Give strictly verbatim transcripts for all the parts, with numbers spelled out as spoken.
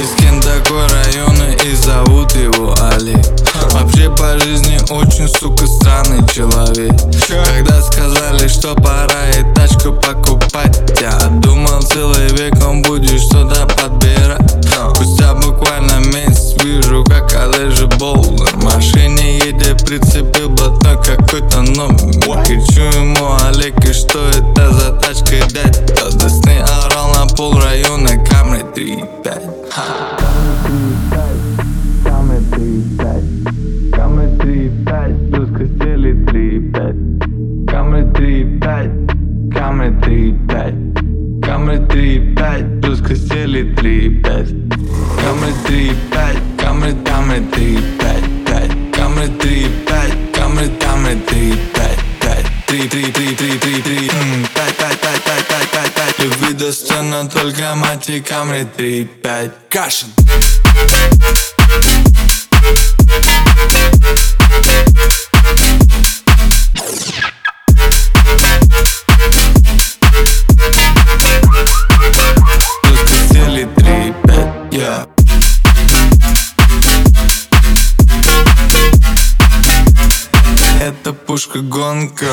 Лискин такой района и зовут его Али. Вообще по жизни очень, сука, странный человек. Когда сказали, что пора и тачку покупать, я думал целый век он будет что-то подбирать. Спустя буквально месяц вижу, как Олежа Болдер в машине едет, прицепил блатной какой-то номер. Кричу ему: Олег, и что это за тачка, дядь? Тот сны орал на пол района Камри три пять. Камри три пять, Камри три пять, плюс костели три пять. Камри три пять, Камри три пять, Камри три пять, плюс костели три пять. Камри три пять, Камри, Камри три пять, пять. Камри три пять, Камри, Камри три пять, пять. Три, три, три, три, три, три, пять, пять, пять, пять, пять, пять, пять. Любви достойна только мать и Камри три пять. Кашин. Yeah. Это пушка гонка.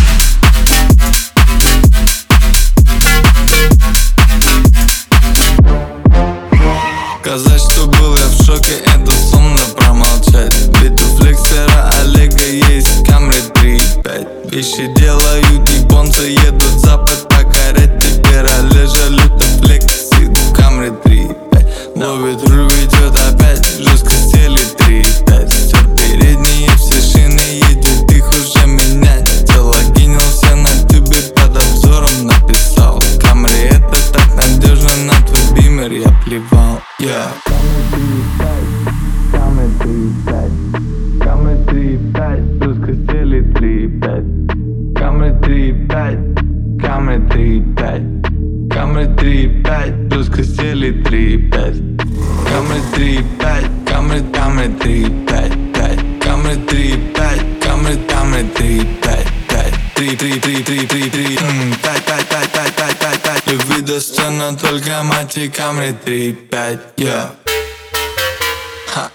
Сказать, что был я в шоке, это сумно промолчать. Ведь у флексера Олега есть Камри три пять. Вещи делают японцы, едут в запад покорять. Теперь Олежа люто флексит в Камри три пять. Ловит руль, ведет опять, жестко стелит три пять. Все передние, все шины едет, их уже менять. Залогинился на тюбе, под обзором написал: Камри это так надежно, на твой бимер я плевал. Yeah. Камри три пять, Камри три пять, плюс костели три пять. Камри три пять, Камри три пять, Камри три пять, плюс костели три пять. Камри три пять, Камри, Камри три пять, пять. Камри три пять, Камри, Камри три пять, пять. Три, три, три, три, три, три, пять, пять, пять, пять, пять, пять, пять. Любви достойна только мать и Камри три пять. Yeah. Ха.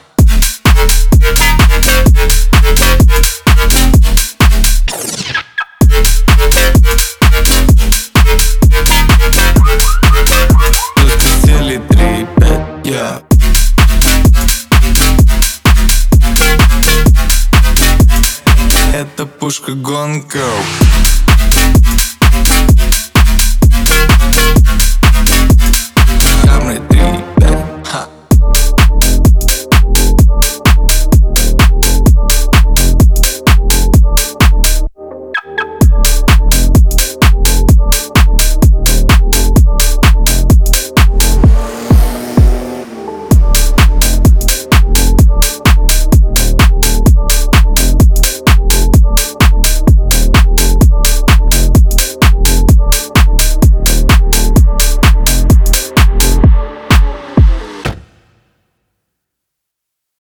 Yeah. Это пушка гонка.